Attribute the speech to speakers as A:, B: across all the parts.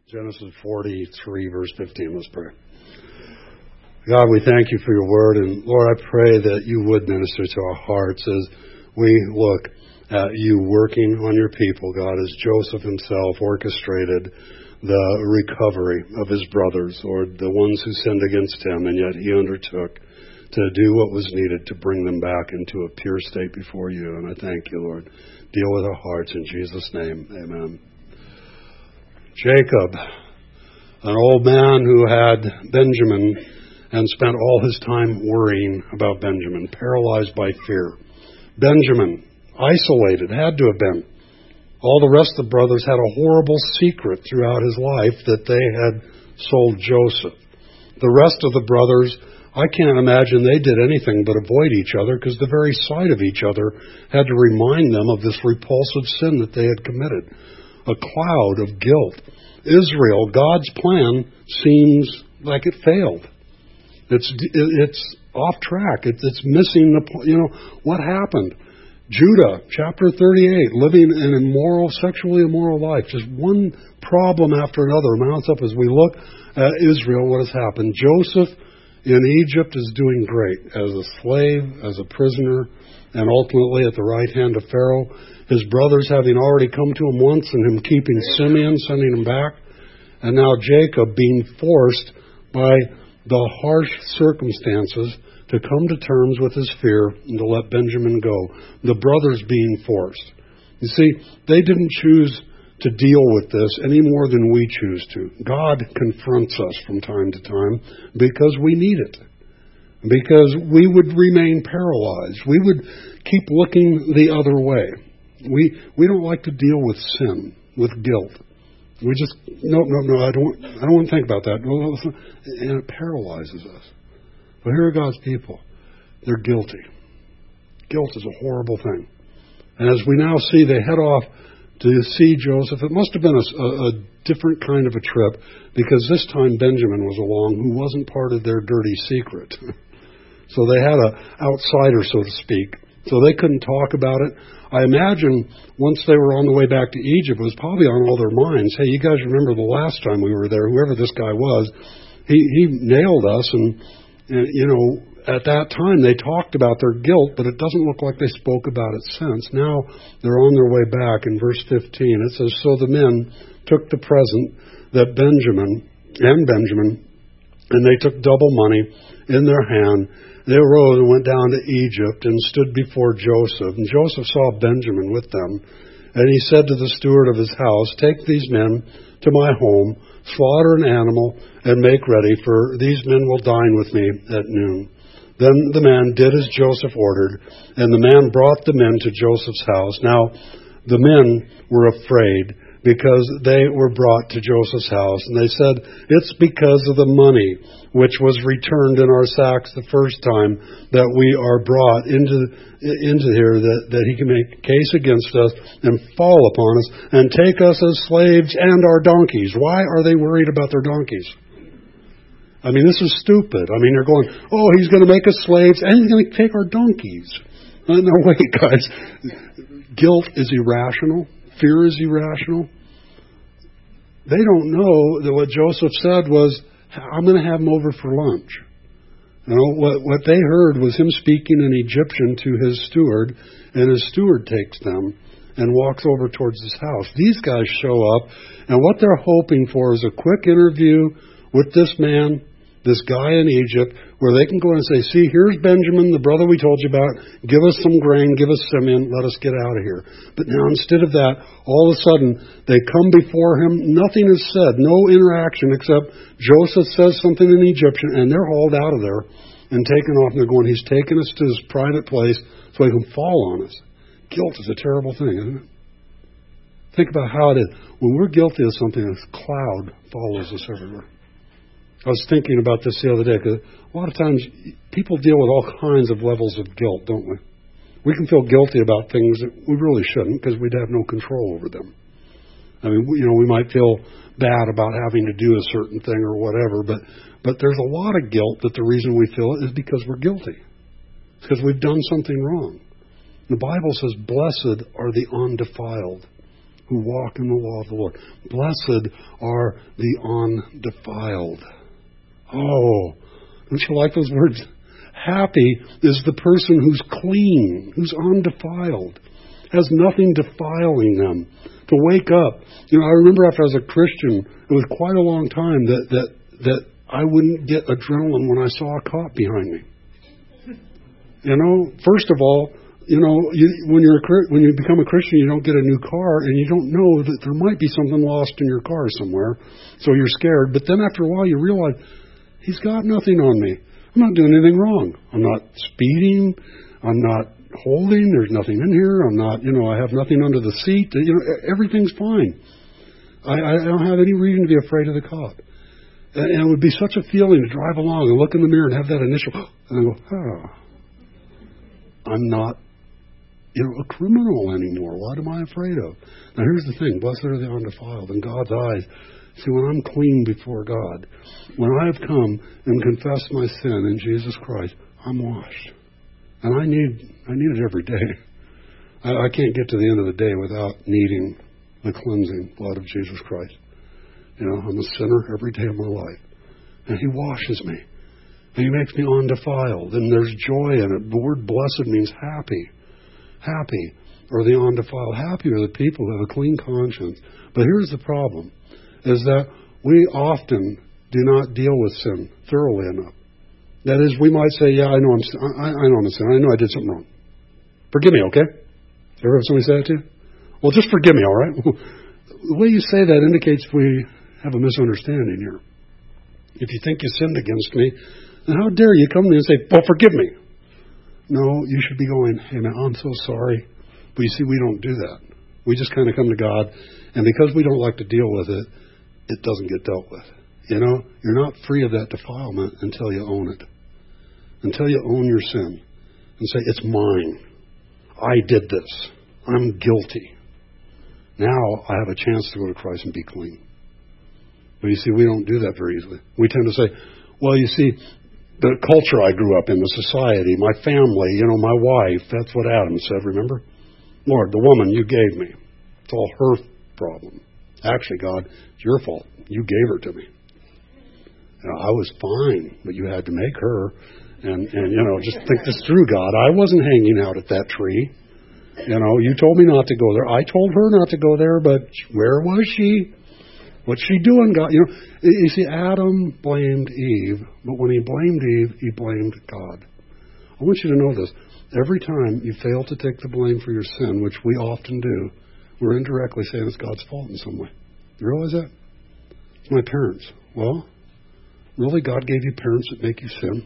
A: Genesis 43, verse 15. Let's pray. God, we thank you for your word. And Lord, I pray that you would minister to our hearts as we look at you working on your people, God, as Joseph himself orchestrated the recovery of his brothers, or the ones who sinned against him, and yet he undertook to do what was needed to bring them back into a pure state before you. And I thank you, Lord. Deal with our hearts in Jesus' name. Amen. Jacob, an old man who had Benjamin and spent all his time worrying about Benjamin, paralyzed by fear. Benjamin, isolated, had to have been. All the rest of the brothers had a horrible secret throughout his life that they had sold Joseph. The rest of the brothers, I can't imagine they did anything but avoid each other, because the very sight of each other had to remind them of this repulsive sin that they had committed. A cloud of guilt. Israel, God's plan, seems like it failed. It's off track. It's missing what happened. Judah, chapter 38, living an sexually immoral life. Just one problem after another mounts up as we look at Israel, what has happened. Joseph in Egypt is doing great as a slave, as a prisoner, and ultimately at the right hand of Pharaoh. His brothers having already come to him once and him keeping Simeon, sending him back. And now Jacob being forced by the harsh circumstances to come to terms with his fear and to let Benjamin go. The brothers being forced. You see, they didn't choose to deal with this any more than we choose to. God confronts us from time to time because we need it. Because we would remain paralyzed. We would keep looking the other way. We don't like to deal with sin, with guilt. We just, no, I don't want to think about that. And it paralyzes us. But here are God's people. They're guilty. Guilt is a horrible thing. And as we now see, they head off to see Joseph. It must have been a different kind of a trip, because this time Benjamin was along, who wasn't part of their dirty secret. So they had an outsider, so to speak. So they couldn't talk about it. I imagine once they were on the way back to Egypt, it was probably on all their minds. Hey, you guys remember the last time we were there, whoever this guy was, he nailed us. And at that time they talked about their guilt, but it doesn't look like they spoke about it since. Now they're on their way back. In verse 15, it says, So the men took the present that Benjamin, and they took double money in their hand. They arose and went down to Egypt and stood before Joseph. And Joseph saw Benjamin with them. And he said to the steward of his house, Take these men to my home, slaughter an animal, and make ready, for these men will dine with me at noon. Then the man did as Joseph ordered, and the man brought the men to Joseph's house. Now the men were afraid, because they were brought to Joseph's house. And they said, It's because of the money which was returned in our sacks the first time that we are brought into here, that he can make a case against us and fall upon us and take us as slaves and our donkeys. Why are they worried about their donkeys? I mean, this is stupid. I mean, they're going, he's going to make us slaves and he's going to take our donkeys. No, wait, guys. Guilt is irrational. Fear is irrational. They don't know that what Joseph said was, I'm going to have them over for lunch. What they heard was him speaking in Egyptian to his steward, and his steward takes them and walks over towards his house. These guys show up, and what they're hoping for is a quick interview with this man, this guy in Egypt, where they can go and say, See, here's Benjamin, the brother we told you about. Give us some grain, give us Simeon, let us get out of here. But now instead of that, all of a sudden, they come before him. Nothing is said, no interaction, except Joseph says something in Egyptian, and they're hauled out of there and taken off. And they're going, He's taken us to his private place so he can fall on us. Guilt is a terrible thing, isn't it? Think about how it is. When we're guilty of something, a cloud follows us everywhere. I was thinking about this the other day, because a lot of times people deal with all kinds of levels of guilt, don't we? We can feel guilty about things that we really shouldn't, because we'd have no control over them. I mean, we might feel bad about having to do a certain thing or whatever, but there's a lot of guilt that the reason we feel it is because we're guilty. It's because we've done something wrong. The Bible says, Blessed are the undefiled, who walk in the law of the Lord. Blessed are the undefiled. Oh, don't you like those words? Happy is the person who's clean, who's undefiled, has nothing defiling them. To wake up. I remember after I was a Christian, it was quite a long time that I wouldn't get adrenaline when I saw a cop behind me. First of all, when you become a Christian, you don't get a new car, and you don't know that there might be something lost in your car somewhere, so you're scared. But then after a while, you realize, he's got nothing on me. I'm not doing anything wrong. I'm not speeding. I'm not holding. There's nothing in here. I'm not, I have nothing under the seat. Everything's fine. I don't have any reason to be afraid of the cop. And it would be such a feeling to drive along and look in the mirror and have that initial, and I go, I'm not, a criminal anymore. What am I afraid of? Now here's the thing. Blessed are the undefiled. In God's eyes, see, when I'm clean before God, when I have come and confessed my sin in Jesus Christ, I'm washed. And I need it every day. I can't get to the end of the day without needing the cleansing blood of Jesus Christ. I'm a sinner every day of my life. And He washes me. And He makes me undefiled. And there's joy in it. The word blessed means happy. Happy are the undefiled. Happy are the people who have a clean conscience. But here's the problem, is that we often do not deal with sin thoroughly enough. That is, we might say, yeah, I know I'm a sinner. I know I did something wrong. Forgive me, okay? Ever have somebody say that to you? Well, just forgive me, all right? The way you say that indicates we have a misunderstanding here. If you think you sinned against me, then how dare you come to me and say, well, forgive me? No, you should be going, hey, man, I'm so sorry. But you see, we don't do that. We just kind of come to God, and because we don't like to deal with it, it doesn't get dealt with. You're not free of that defilement until you own it. Until you own your sin and say, it's mine. I did this. I'm guilty. Now I have a chance to go to Christ and be clean. But you see, we don't do that very easily. We tend to say, well, you see, the culture I grew up in, the society, my family, my wife, that's what Adam said, remember? Lord, the woman you gave me, it's all her problem. Actually, God, it's your fault. You gave her to me. I was fine, but you had to make her. And just think this through, God. I wasn't hanging out at that tree. You told me not to go there. I told her not to go there, but where was she? What's she doing, God? You see, Adam blamed Eve, but when he blamed Eve, he blamed God. I want you to know this. Every time you fail to take the blame for your sin, which we often do, we're indirectly saying it's God's fault in some way. You realize that? It's my parents. Well, really, God gave you parents that make you sin?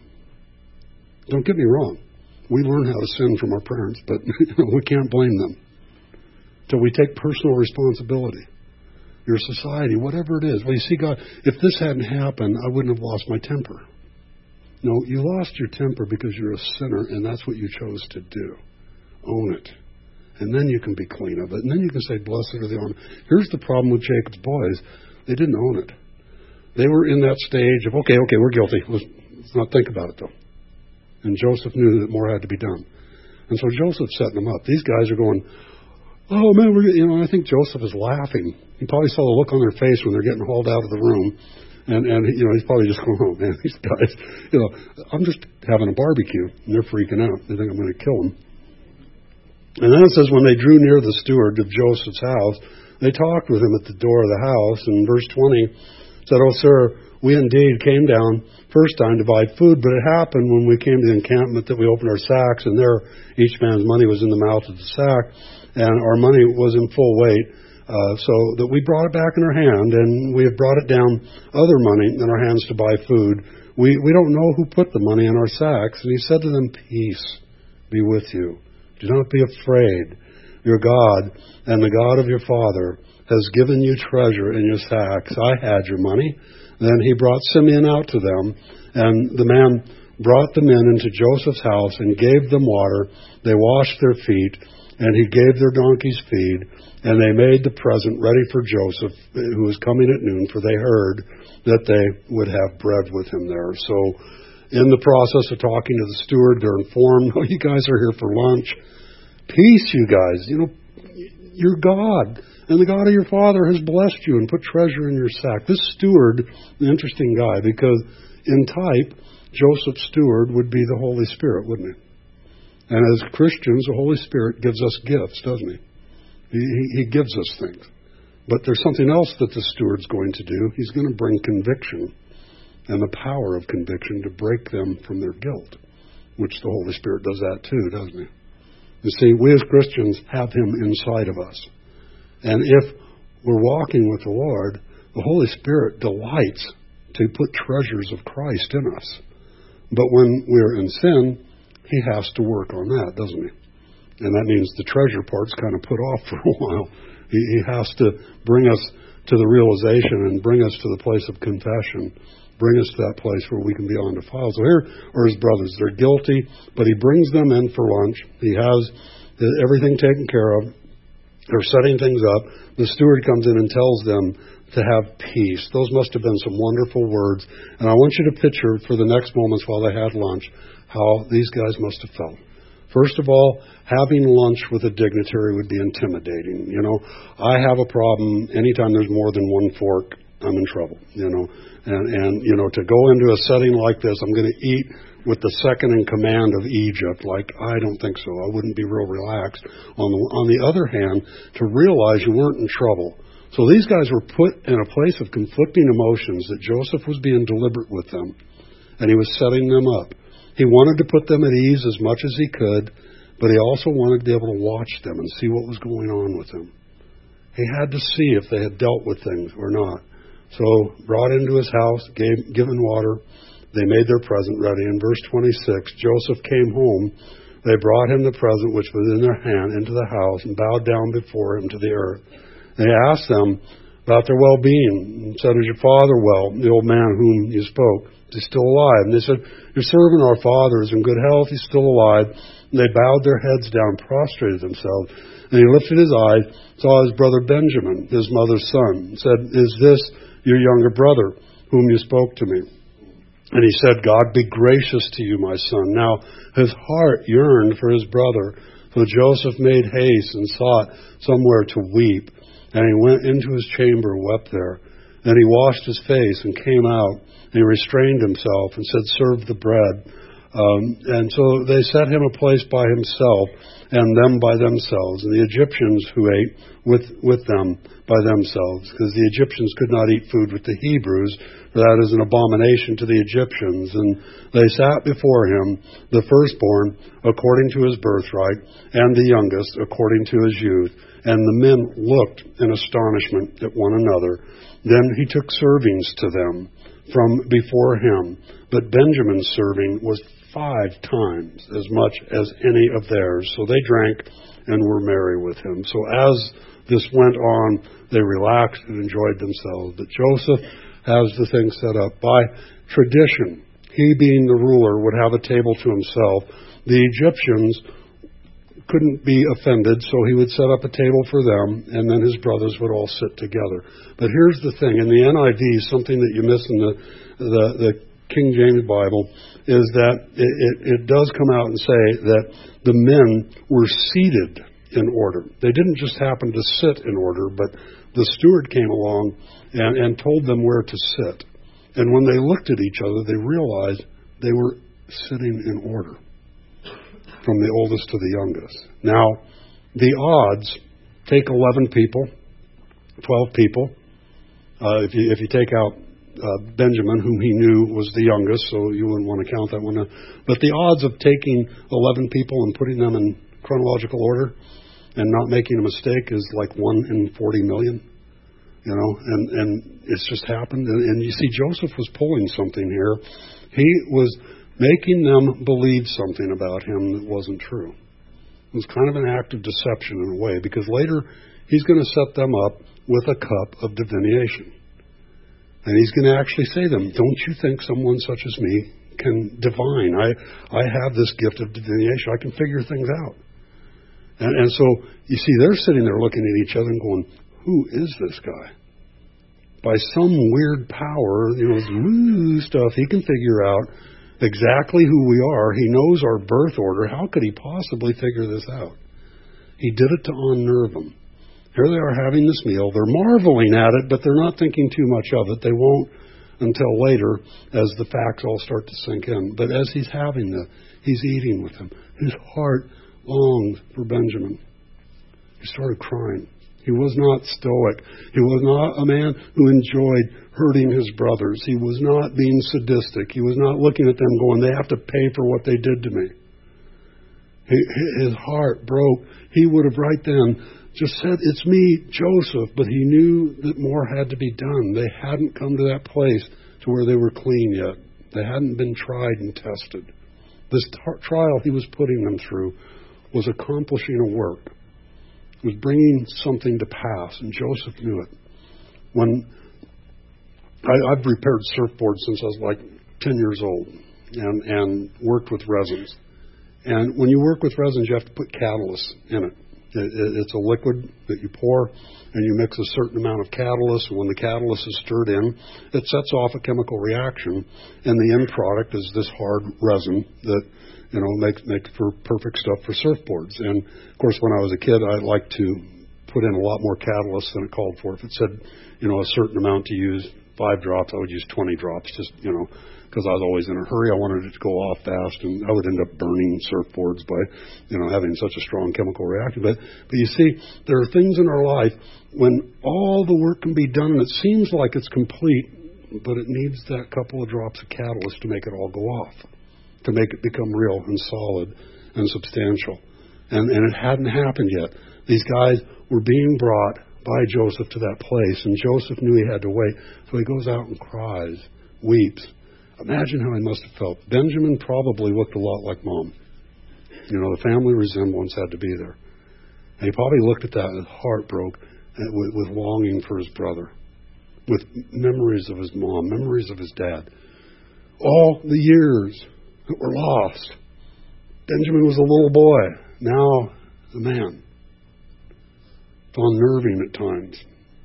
A: Don't get me wrong. We learn how to sin from our parents, but we can't blame them till we take personal responsibility. Your society, whatever it is. Well, you see, God, if this hadn't happened, I wouldn't have lost my temper. No, you lost your temper because you're a sinner, and that's what you chose to do. Own it. And then you can be clean of it. And then you can say, blessed are the owner. Here's the problem with Jacob's boys. They didn't own it. They were in that stage of, okay, we're guilty. Let's not think about it, though. And Joseph knew that more had to be done. And so Joseph's setting them up. These guys are going, oh, man, I think Joseph is laughing. He probably saw the look on their face when they're getting hauled out of the room. And he's probably just going, oh, man, these guys, I'm just having a barbecue. And they're freaking out. They think I'm going to kill them. And then it says, when they drew near the steward of Joseph's house, they talked with him at the door of the house. And verse 20 said, oh, sir, we indeed came down first time to buy food, but it happened when we came to the encampment that we opened our sacks, and there each man's money was in the mouth of the sack, and our money was in full weight, so that we brought it back in our hand, and we have brought it down other money in our hands to buy food. We don't know who put the money in our sacks. And he said to them, peace be with you. Do not be afraid. Your God and the God of your father has given you treasure in your sacks. I had your money. Then he brought Simeon out to them, and the man brought the men into Joseph's house and gave them water. They washed their feet, and he gave their donkeys feed, and they made the present ready for Joseph, who was coming at noon, for they heard that they would have bread with him there. So in the process of talking to the steward, they're informed, oh, you guys are here for lunch. Peace, you guys. You're God. And the God of your father has blessed you and put treasure in your sack. This steward, an interesting guy, because in type, Joseph's steward would be the Holy Spirit, wouldn't he? And as Christians, the Holy Spirit gives us gifts, doesn't he? He gives us things. But there's something else that the steward's going to do. He's going to bring conviction and the power of conviction to break them from their guilt, which the Holy Spirit does that too, doesn't he? You see, we as Christians have Him inside of us. And if we're walking with the Lord, the Holy Spirit delights to put treasures of Christ in us. But when we're in sin, He has to work on that, doesn't He? And that means the treasure part's kind of put off for a while. He has to bring us to the realization and bring us to the place of confession, bring us to that place where we can be undefiled. So here are his brothers. They're guilty, but he brings them in for lunch. He has everything taken care of. They're setting things up. The steward comes in and tells them to have peace. Those must have been some wonderful words. And I want you to picture for the next moments while they had lunch how these guys must have felt. First of all, having lunch with a dignitary would be intimidating. You know, I have a problem anytime there's more than one fork, I'm in trouble, you know. And you know, to go into a setting like this, I'm going to eat with the second in command of Egypt. Like, I don't think so. I wouldn't be real relaxed. On the other hand, to realize you weren't in trouble. So these guys were put in a place of conflicting emotions, that Joseph was being deliberate with them, and he was setting them up. He wanted to put them at ease as much as he could, but he also wanted to be able to watch them and see what was going on with them. He had to see if they had dealt with things or not. So, brought into his house, given water, they made their present ready. In verse 26, Joseph came home. They brought him the present which was in their hand into the house and bowed down before him to the earth. They asked them about their well-being and said, "Is your father well, the old man whom you spoke? Is he still alive?" And they said, "Your servant, our father, is in good health. He's still alive." And they bowed their heads down, prostrated themselves. And he lifted his eyes, saw his brother Benjamin, his mother's son, and said, "Is this your younger brother, whom you spoke to me?" And he said, "God be gracious to you, my son." Now his heart yearned for his brother. So Joseph made haste and sought somewhere to weep. And he went into his chamber and wept there. Then he washed his face and came out. And he restrained himself and said, "Serve the bread." And so they set him a place by himself, and them by themselves, and the Egyptians who ate with them by themselves, because the Egyptians could not eat food with the Hebrews, for that is an abomination to the Egyptians. And they sat before him, the firstborn according to his birthright, and the youngest according to his youth. And the men looked in astonishment at one another. Then he took servings to them from before him, but Benjamin's serving was 5 times as much as any of theirs. So they drank and were merry with him. So as this went on, they relaxed and enjoyed themselves. But Joseph has the thing set up. By tradition, he being the ruler would have a table to himself. The Egyptians couldn't be offended, so he would set up a table for them, and then his brothers would all sit together. But here's the thing, in the NIV, something that you miss in the King James Bible, is that it does come out and say that the men were seated in order. They didn't just happen to sit in order, but the steward came along and told them where to sit. And when they looked at each other, they realized they were sitting in order, from the oldest to the youngest. Now, the odds, take 11 people, 12 people. If you take out Benjamin, whom he knew was the youngest, so you wouldn't want to count that one. But the odds of taking 11 people and putting them in chronological order and not making a mistake is like 1 in 40 million. You know, and it's just happened. And you see, Joseph was pulling something here. He was making them believe something about him that wasn't true. It was kind of an act of deception in a way, because later he's going to set them up with a cup of divination. And he's going to actually say to them, "Don't you think someone such as me can divine? I have this gift of divination. I can figure things out." And so, you see, they're sitting there looking at each other and going, "Who is this guy? By some weird power, you know, this woo stuff, he can figure out exactly who we are. He knows our birth order. How could he possibly figure this out?" He did it to unnerve them. Here they are having this meal. They're marveling at it, but they're not thinking too much of it. They won't until later as the facts all start to sink in. But as he's having he's eating with them. His heart longed for Benjamin. He started crying. He was not stoic. He was not a man who enjoyed hurting his brothers. He was not being sadistic. He was not looking at them going, they have to pay for what they did to me. His heart broke. He would have right then just said, it's me, Joseph. But he knew that more had to be done. They hadn't come to that place to where they were clean yet. They hadn't been tried and tested. This trial he was putting them through was accomplishing a work. It was bringing something to pass, and Joseph knew it. When I've repaired surfboards since I was like 10 years old and worked with resins. And when you work with resins, you have to put catalyst in it. It's a liquid that you pour, and you mix a certain amount of catalyst. And when the catalyst is stirred in, it sets off a chemical reaction, and the end product is this hard resin that makes for perfect stuff for surfboards. And of course, when I was a kid, I liked to put in a lot more catalyst than it called for. If it said, a certain amount to use, 5 drops, I would use 20 drops, just because I was always in a hurry. I wanted it to go off fast, and I would end up burning surfboards by, having such a strong chemical reaction. But you see, there are things in our life when all the work can be done, and it seems like it's complete, but it needs that couple of drops of catalyst to make it all go off, to make it become real and solid and substantial. And it hadn't happened yet. These guys were being brought by Joseph to that place, and Joseph knew he had to wait. So he goes out and cries, weeps. Imagine how he must have felt. Benjamin probably looked a lot like Mom. The family resemblance had to be there. And he probably looked at that and his heart broke with longing for his brother, with memories of his mom, memories of his dad. All the years that were lost. Benjamin was a little boy, now a man. It's unnerving at times.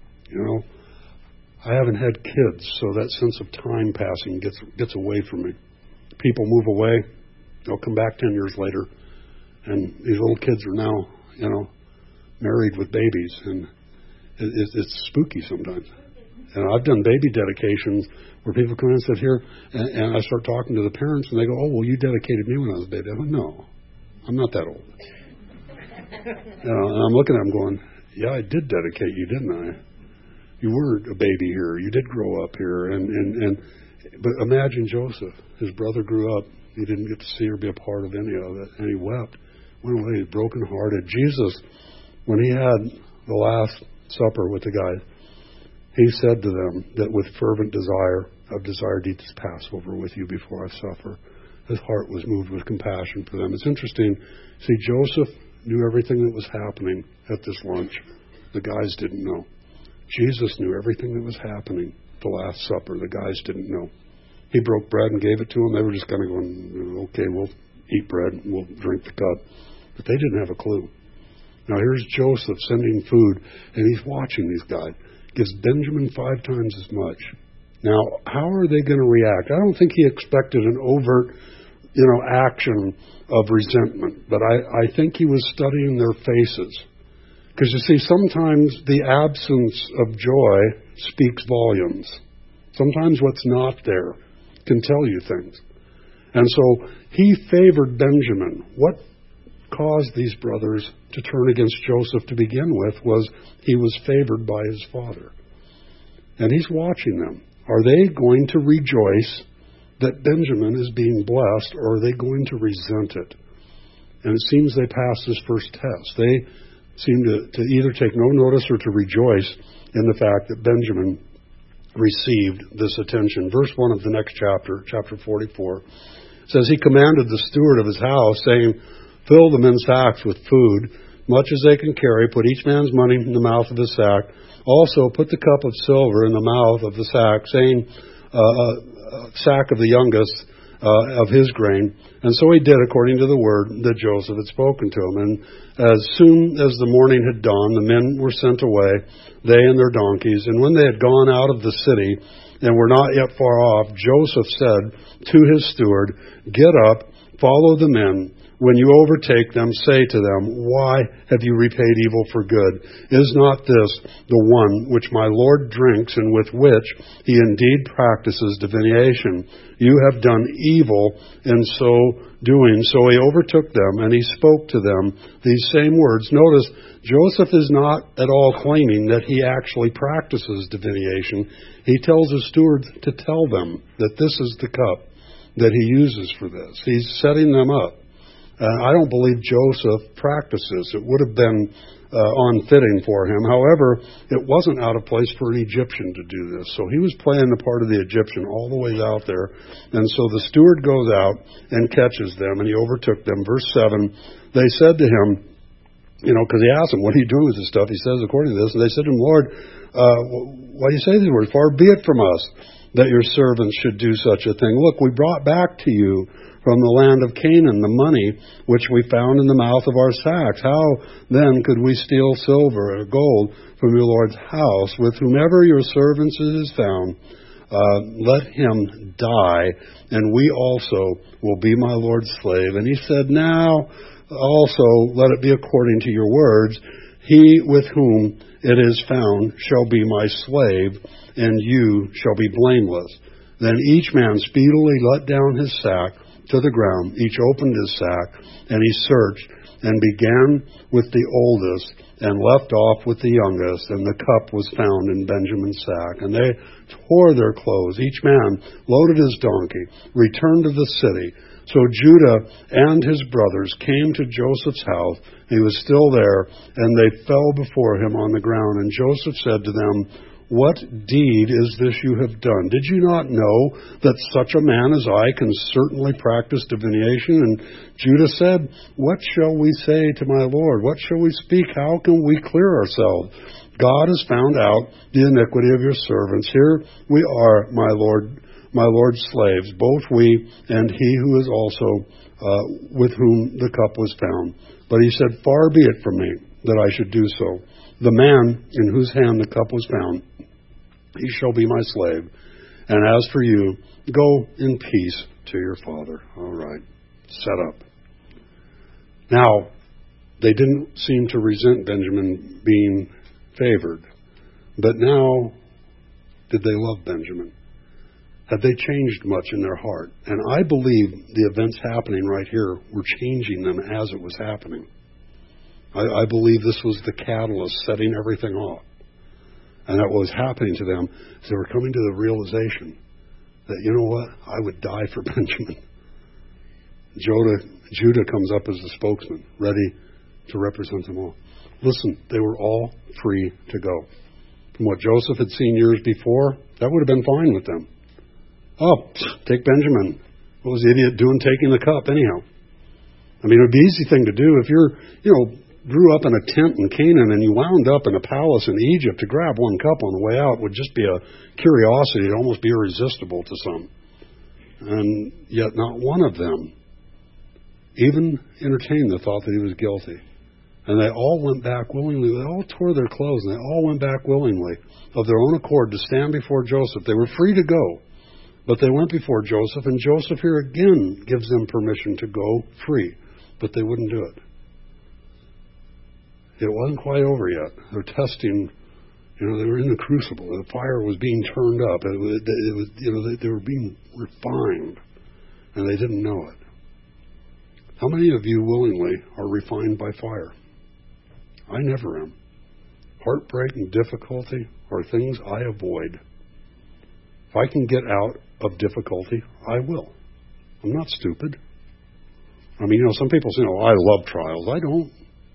A: I haven't had kids, so that sense of time passing gets away from me. People move away, they'll come back 10 years later, and these little kids are now, married with babies, and it's spooky sometimes. And I've done baby dedications where people come in and sit here, and I start talking to the parents, and they go, "Oh, well, you dedicated me when I was a baby." I go, "No, I'm not that old." And I'm looking at them going, "Yeah, I did dedicate you, didn't I? You were a baby here. You did grow up here." But imagine Joseph. His brother grew up. He didn't get to see or be a part of any of it, and he wept. Went away, brokenhearted. Jesus, when he had the Last Supper with the guys, he said to them that with fervent desire, I've desired to eat this Passover with you before I suffer. His heart was moved with compassion for them. It's interesting. See, Joseph knew everything that was happening at this lunch. The guys didn't know. Jesus knew everything that was happening at the Last Supper. The guys didn't know. He broke bread and gave it to them. They were just kind of going, okay, we'll eat bread and we'll drink the cup. But they didn't have a clue. Now here's Joseph sending food, and he's watching these guys. Gives Benjamin 5 times as much. Now, how are they going to react? I don't think he expected an overt, action of resentment. But I think he was studying their faces. Because you see, sometimes the absence of joy speaks volumes. Sometimes what's not there can tell you things. And so he favored Benjamin. What caused these brothers to turn against Joseph to begin with was he was favored by his father. And he's watching them. Are they going to rejoice that Benjamin is being blessed, or are they going to resent it? And it seems they passed this first test. They seem to either take no notice or to rejoice in the fact that Benjamin received this attention. Verse 1 of the next chapter, chapter 44, says, he commanded the steward of his house, saying, fill the men's sacks with food, much as they can carry. Put each man's money in the mouth of his sack. Also put the cup of silver in the mouth of the sack, saying, sack of the youngest of his grain. And so he did according to the word that Joseph had spoken to him. And as soon as the morning had dawned, the men were sent away, they and their donkeys. And when they had gone out of the city and were not yet far off, Joseph said to his steward, get up, follow the men. when you overtake them, say to them, why have you repaid evil for good? Is not this the one which my Lord drinks and with which he indeed practices divination? You have done evil in so doing. So he overtook them and he spoke to them these same words. Notice, Joseph is not at all claiming that he actually practices divination. He tells his steward to tell them that this is the cup that he uses for this. He's setting them up. I don't believe Joseph practices. It would have been unfitting for him. However, it wasn't out of place for an Egyptian to do this. So he was playing the part of the Egyptian all the way out there. And so the steward goes out and catches them, and he overtook them. Verse 7, they said to him, because he asked them, what are you doing with this stuff? He says, according to this, and they said to him, Lord, why do you say these words? Far be it from us that your servants should do such a thing. Look, we brought back to you from the land of Canaan the money which we found in the mouth of our sacks. How then could we steal silver or gold from your Lord's house? With whomever your servants is found, let him die, and we also will be my Lord's slave. And he said, now also let it be according to your words. He with whom it is found shall be my slave, and you shall be blameless. Then each man speedily let down his sack to the ground. Each opened his sack, and he searched, and began with the oldest, and left off with the youngest, and the cup was found in Benjamin's sack. And they tore their clothes. Each man loaded his donkey, returned to the city. So Judah and his brothers came to Joseph's house. He was still there, and they fell before him on the ground. And Joseph said to them, what deed is this you have done? Did you not know that such a man as I can certainly practice divination? And Judah said, what shall we say to my Lord? What shall we speak? How can we clear ourselves? God has found out the iniquity of your servants. Here we are, my Lord's slaves, both we and he who is also with whom the cup was found. But he said, far be it from me that I should do so. The man in whose hand the cup was found, he shall be my slave. And as for you, go in peace to your father. All right. Set up. Now, they didn't seem to resent Benjamin being favored. But now, did they love Benjamin? Had they changed much in their heart? And I believe the events happening right here were changing them as it was happening. I believe this was the catalyst setting everything off. And that what was happening to them is they were coming to the realization that, you know what, I would die for Benjamin. Judah comes up as the spokesman, ready to represent them all. Listen, they were all free to go. From what Joseph had seen years before, that would have been fine with them. Oh, take Benjamin. What was the idiot doing taking the cup anyhow? I mean, it would be an easy thing to do if you're, grew up in a tent in Canaan and you wound up in a palace in Egypt. To grab one cup on the way out would just be a curiosity. It'd almost be irresistible to some. And yet not one of them even entertained the thought that he was guilty. And they all went back willingly. They all tore their clothes and they all went back willingly of their own accord to stand before Joseph. They were free to go, but they went before Joseph, and Joseph here again gives them permission to go free, but they wouldn't do it. It wasn't quite over yet. They're testing, they were in the crucible. The fire was being turned up. It was, they were being refined, and they didn't know it. How many of you willingly are refined by fire? I never am. Heartbreak and difficulty are things I avoid. If I can get out of difficulty, I will. I'm not stupid. I mean, some people say, I love trials. I don't.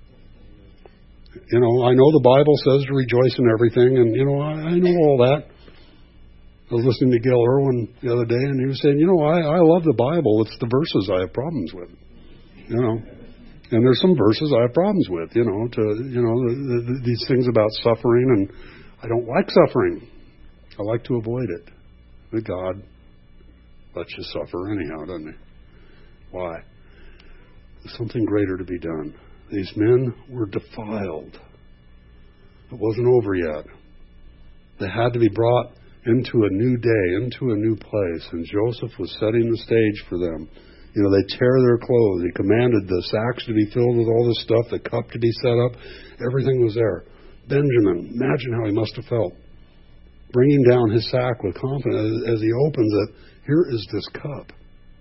A: I know the Bible says to rejoice in everything, and, I know all that. I was listening to Gail Irwin the other day, and he was saying, I love the Bible. It's the verses I have problems with, And there's some verses I have problems with, these things about suffering, and I don't like suffering. I like to avoid it. But God lets you suffer anyhow, doesn't he? Why? There's something greater to be done. These men were defiled. It wasn't over yet. They had to be brought into a new day, into a new place. And Joseph was setting the stage for them. They tear their clothes. He commanded the sacks to be filled with all this stuff, the cup to be set up. Everything was there. Benjamin, imagine how he must have felt. Bringing down his sack with confidence as he opens it, here is this cup.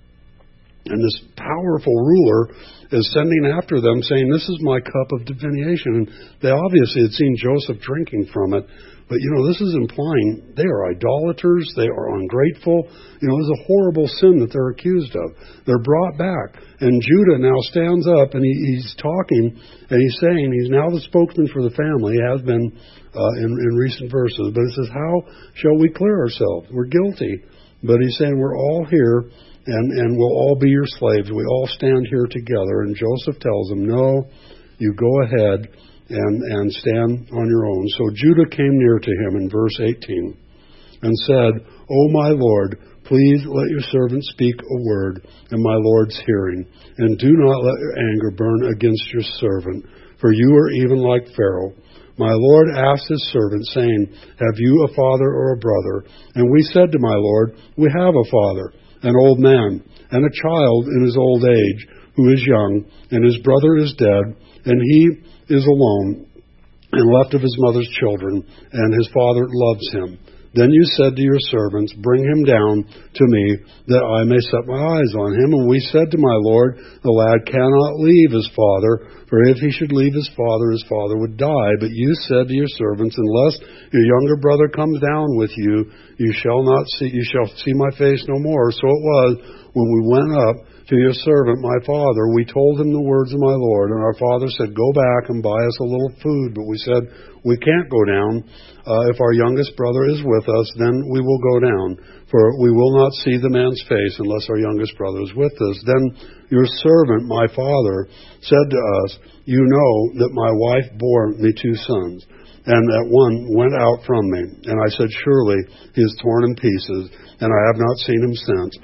A: And this powerful ruler is sending after them saying, this is my cup of divination. And they obviously had seen Joseph drinking from it. But, this is implying they are idolaters. They are ungrateful. It was a horrible sin that they're accused of. They're brought back. And Judah now stands up and he's talking and he's saying, he's now the spokesman for the family. He has been in recent verses. But it says, how shall we clear ourselves? We're guilty. But he's saying we're all here and we'll all be your slaves. We all stand here together. And Joseph tells them, no, you go ahead and stand on your own. So Judah came near to him in verse 18 and said, O my Lord, please let your servant speak a word in my Lord's hearing, and do not let your anger burn against your servant, for you are even like Pharaoh. My Lord asked his servant, saying, have you a father or a brother? And we said to my Lord, we have a father, an old man, and a child in his old age, who is young, and his brother is dead, and he is alone and left of his mother's children, and his father loves him. Then you said to your servants, bring him down to me, that I may set my eyes on him. And we said to my Lord, the lad cannot leave his father, for if he should leave his father would die. But you said to your servants, unless your younger brother comes down with you, you shall see my face no more. So it was, when we went up to your servant, my father, we told him the words of my Lord, and our father said, go back and buy us a little food. But we said, we can't go down. If our youngest brother is with us, then we will go down, for we will not see the man's face unless our youngest brother is with us. Then your servant, my father, said to us, you know that my wife bore me 2 sons, and that one went out from me. And I said, surely he is torn in pieces, and I have not seen him since.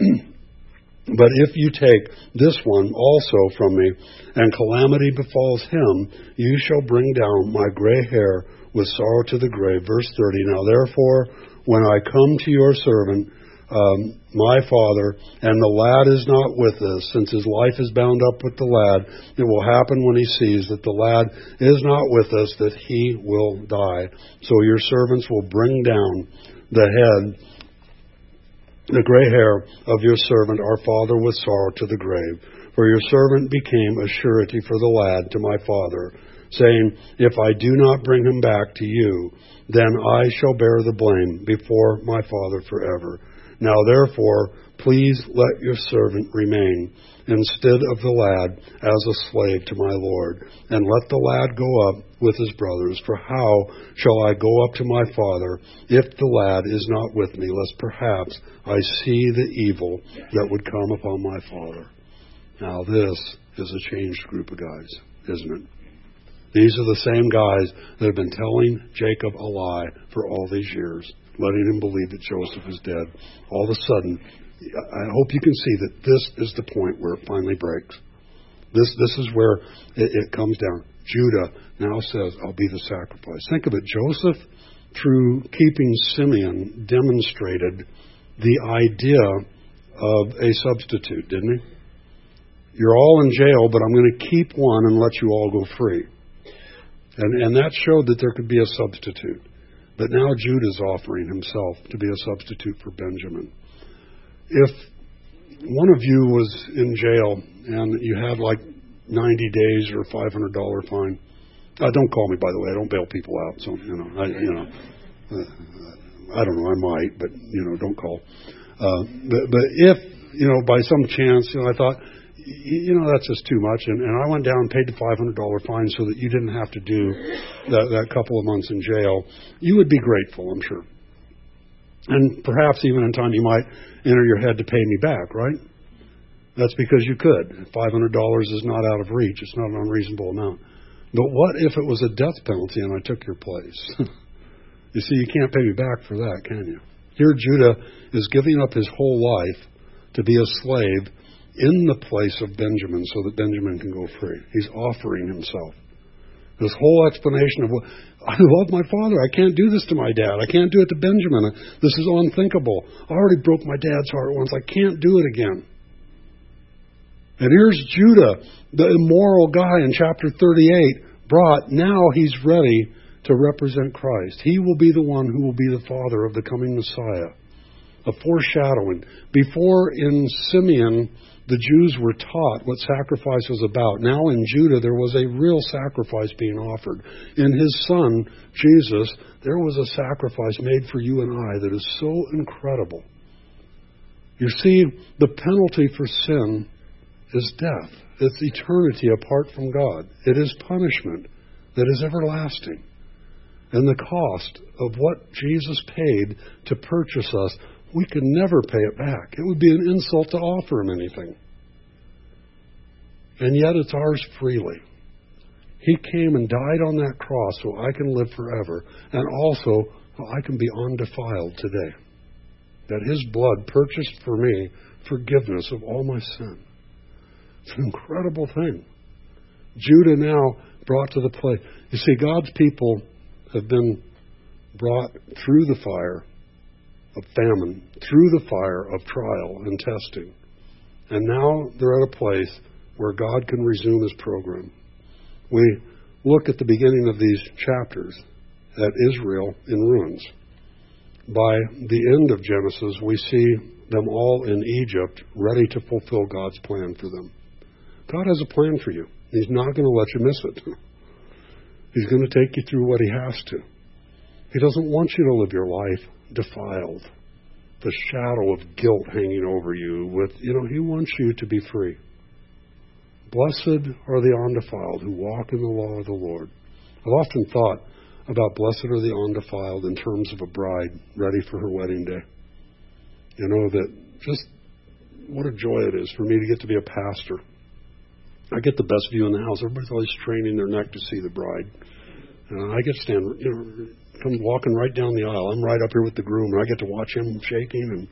A: But if you take this one also from me, and calamity befalls him, you shall bring down my gray hair with sorrow to the grave. Verse 30, now therefore, when I come to your servant, my father, and the lad is not with us, since his life is bound up with the lad, it will happen when he sees that the lad is not with us, that he will die. So your servants will bring down the gray hair of your servant, our father, with sorrow to the grave. For your servant became a surety for the lad to my father, saying, if I do not bring him back to you, then I shall bear the blame before my father forever. Now therefore, please let your servant remain instead of the lad as a slave to my Lord, and let the lad go up with his brothers. For how shall I go up to my father if the lad is not with me, lest perhaps I see the evil that would come upon my father? Now this is a changed group of guys, isn't it? These are the same guys that have been telling Jacob a lie for all these years, letting him believe that Joseph is dead. All of a sudden, I hope you can see that this is the point where it finally breaks. This is where it comes down. Judah now says, I'll be the sacrifice. Think of it. Joseph, through keeping Simeon, demonstrated the idea of a substitute, didn't he? You're all in jail, but I'm going to keep one and let you all go free. And that showed that there could be a substitute. But now Judah's offering himself to be a substitute for Benjamin. If one of you was in jail and you had like 90 days or $500 fine, don't call me, by the way. I don't bail people out. So, I don't know. I might, but, don't call. But if, by some chance, I thought, that's just too much. And I went down and paid the $500 fine so that you didn't have to do that couple of months in jail. You would be grateful, I'm sure. And perhaps even in time you might enter your head to pay me back, right? That's because you could. $500 is not out of reach. It's not an unreasonable amount. But what if it was a death penalty and I took your place? You see, you can't pay me back for that, can you? Here Judah is giving up his whole life to be a slave in the place of Benjamin so that Benjamin can go free. He's offering himself. This whole explanation of, I love my father. I can't do this to my dad. I can't do it to Benjamin. This is unthinkable. I already broke my dad's heart once. I can't do it again. And here's Judah, the immoral guy in chapter 38, brought. Now he's ready to represent Christ. He will be the one who will be the father of the coming Messiah. A foreshadowing. Before in Simeon, the Jews were taught what sacrifice was about. Now in Judah, there was a real sacrifice being offered. In his son, Jesus, there was a sacrifice made for you and I that is so incredible. You see, the penalty for sin is death. It's eternity apart from God. It is punishment that is everlasting. And the cost of what Jesus paid to purchase us, we could never pay it back. It would be an insult to offer him anything. And yet it's ours freely. He came and died on that cross so I can live forever, and also so I can be undefiled today. That his blood purchased for me forgiveness of all my sin. It's an incredible thing. Judah now brought to the place. You see, God's people have been brought through the fire of famine, through the fire of trial and testing. And now they're at a place where God can resume his program. We look at the beginning of these chapters at Israel in ruins. By the end of Genesis, we see them all in Egypt, ready to fulfill God's plan for them. God has a plan for you. He's not going to let you miss it. He's going to take you through what he has to. He doesn't want you to live your life defiled, the shadow of guilt hanging over you. He wants you to be free. Blessed are the undefiled who walk in the law of the Lord. I've often thought about blessed are the undefiled in terms of a bride ready for her wedding day. That just what a joy it is for me to get to be a pastor. I get the best view in the house. Everybody's always straining their neck to see the bride. I get to stand, come walking right down the aisle. I'm right up here with the groom, and I get to watch him shaking,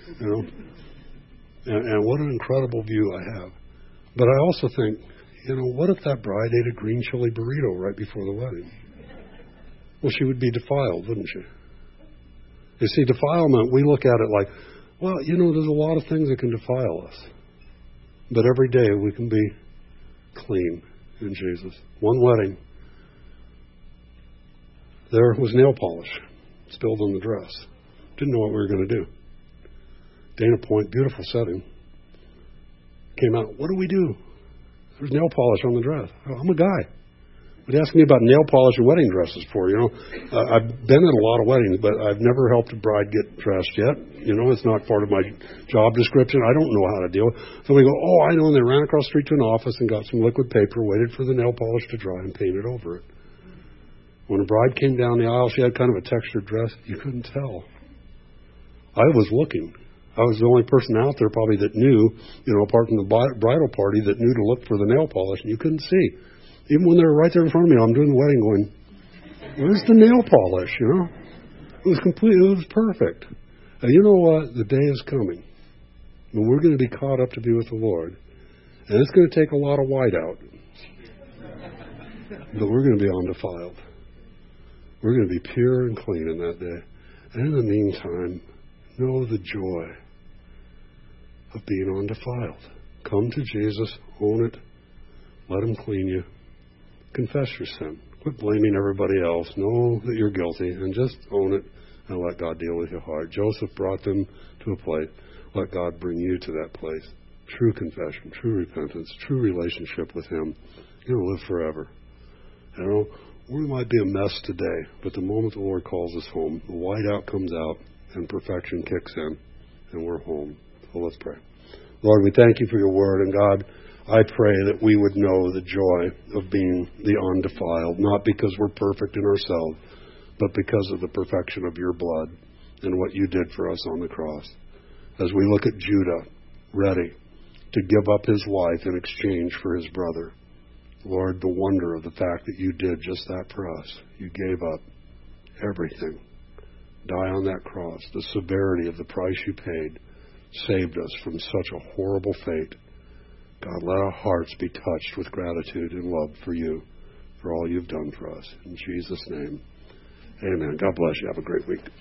A: and what an incredible view I have. But I also think, what if that bride ate a green chili burrito right before the wedding? Well, she would be defiled, wouldn't she? You see, defilement, we look at it like, there's a lot of things that can defile us. But every day we can be clean in Jesus. One wedding, there was nail polish spilled on the dress. Didn't know what we were going to do. Dana Point, beautiful setting. Came out, what do we do? There's nail polish on the dress. I'm a guy. But ask me about nail polish and wedding dresses for, I've been at a lot of weddings, but I've never helped a bride get dressed yet. It's not part of my job description. I don't know how to deal with it. So we go, I know. And they ran across the street to an office and got some liquid paper, waited for the nail polish to dry, and painted over it. When a bride came down the aisle, she had kind of a textured dress. You couldn't tell. I was looking. I was the only person out there probably that knew, apart from the bridal party, that knew to look for the nail polish, and you couldn't see. Even when they were right there in front of me, I'm doing the wedding going, where's the nail polish, It was complete. It was perfect. And you know what? The day is coming when we're going to be caught up to be with the Lord. And it's going to take a lot of white out. But we're going to be undefiled. We're going to be pure and clean in that day. And in the meantime, know the joy of being undefiled. Come to Jesus, own it, let him clean you. Confess your sin. Quit blaming everybody else. Know that you're guilty and just own it and let God deal with your heart. Joseph brought them to a place. Let God bring you to that place. True confession, true repentance, true relationship with him. You're going to live forever. We might be a mess today, but the moment the Lord calls us home, the whiteout comes out and perfection kicks in and we're home. So let's pray. Lord, we thank you for your word, and God, I pray that we would know the joy of being the undefiled, not because we're perfect in ourselves, but because of the perfection of your blood and what you did for us on the cross. As we look at Judah, ready to give up his life in exchange for his brother, Lord, the wonder of the fact that you did just that for us. You gave up everything. Die on that cross. The severity of the price you paid saved us from such a horrible fate. God, let our hearts be touched with gratitude and love for you, for all you've done for us. In Jesus' name, amen. God bless you. Have a great week.